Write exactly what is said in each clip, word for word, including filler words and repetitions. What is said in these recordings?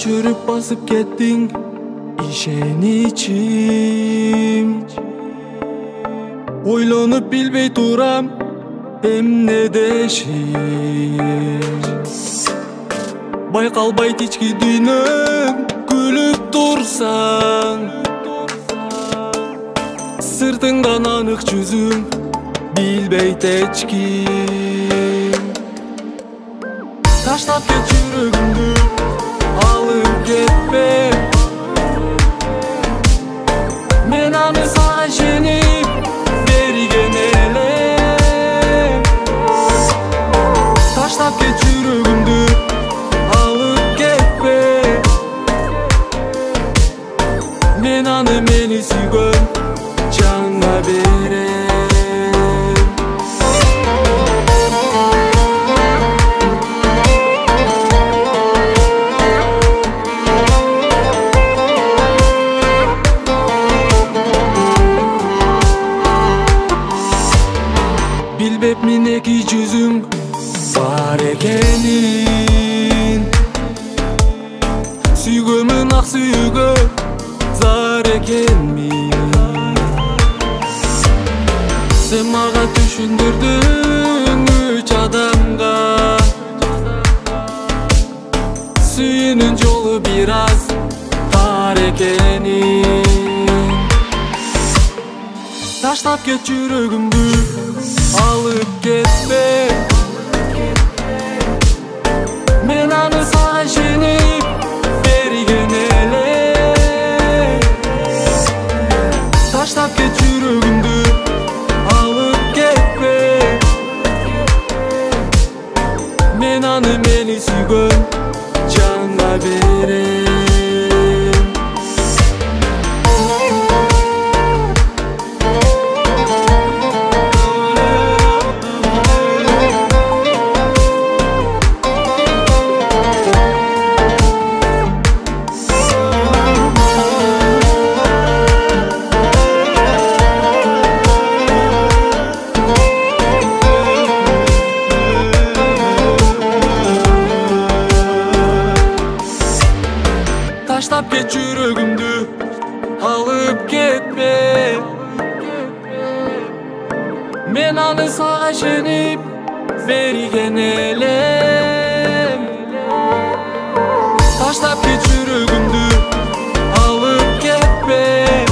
көчүрүп басып кеттиң ишеничим. Ойлонуп билбей турам эмне дешим. Байкалбайт ички дүйнөм күлүп турсаң, сыртыңдан анык жүзүң билбейт эч ким. Таштап кет жүрөгүмдү, алып кетпе. Мен аны сага ишенип берген элем. Таштап кет жүрөгүмдү, алып кетпе. Мен аны мени сүйгөн жанга берем. Билбеп минеки жүзүң бар экенин. Сүйгөмүн ак сүйгө зар экенмин. Сен мага түшүндүрдүң үч адамга. Сүйүүнүн жолу бир аз тар экенин. Таштап кет жүрөгүмдү, алып кетпе. Мен аны сага ишенип берген элем. Таштап кет жүрөгүмдү, алып кетпе. Мен аны мени сүйгөн жанга берем. Таштап кет жүрөгүмдү, алып кетпе. Мен аны сага ишенип берген элем. Таштап кет жүрөгүмдү, алып кетпе.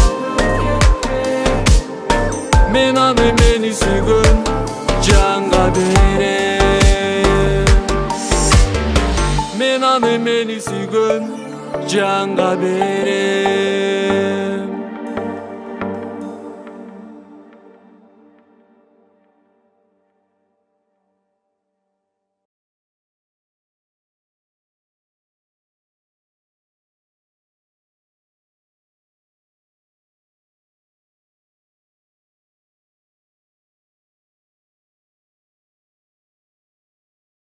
Мен аны мени сүйгөн жанга берем. Мен аны мени сүйгөн жанга берем.